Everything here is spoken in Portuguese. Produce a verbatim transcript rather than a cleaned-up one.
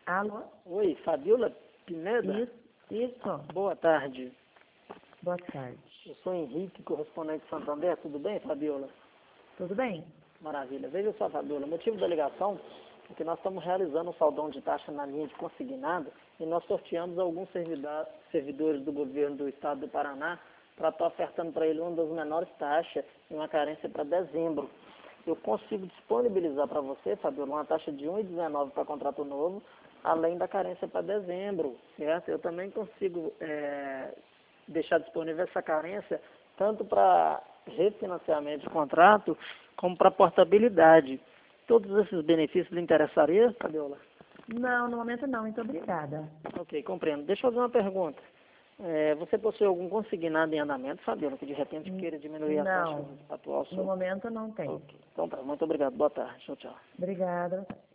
Alô? Oi, Fabiola Pineda? Isso, isso. Boa tarde. Boa tarde. Eu sou Henrique, correspondente de Santander. Tudo bem, Fabiola? Tudo bem? Maravilha. Veja só, Fabiola, o motivo da ligação é que nós estamos realizando um saldão de taxa na linha de consignado e nós sorteamos alguns servida- servidores do governo do estado do Paraná para estar ofertando para ele uma das menores taxas e uma carência para dezembro. Eu consigo disponibilizar para você, Fabiola, uma taxa de um vírgula dezenove para contrato novo, além da carência para dezembro, certo? Eu também consigo é, deixar disponível essa carência tanto para refinanciamento de contrato como para portabilidade. Todos esses benefícios lhe interessariam, Fabiola? Não, no momento não. Muito obrigada. Ok, compreendo. Deixa eu fazer uma pergunta. É, você possui algum consignado em andamento, Fabiola, que de repente queira diminuir a taxa Não, atual no sua? momento não tem. Ok. Então tá, muito obrigado. Boa tarde. Tchau, tchau. Obrigada.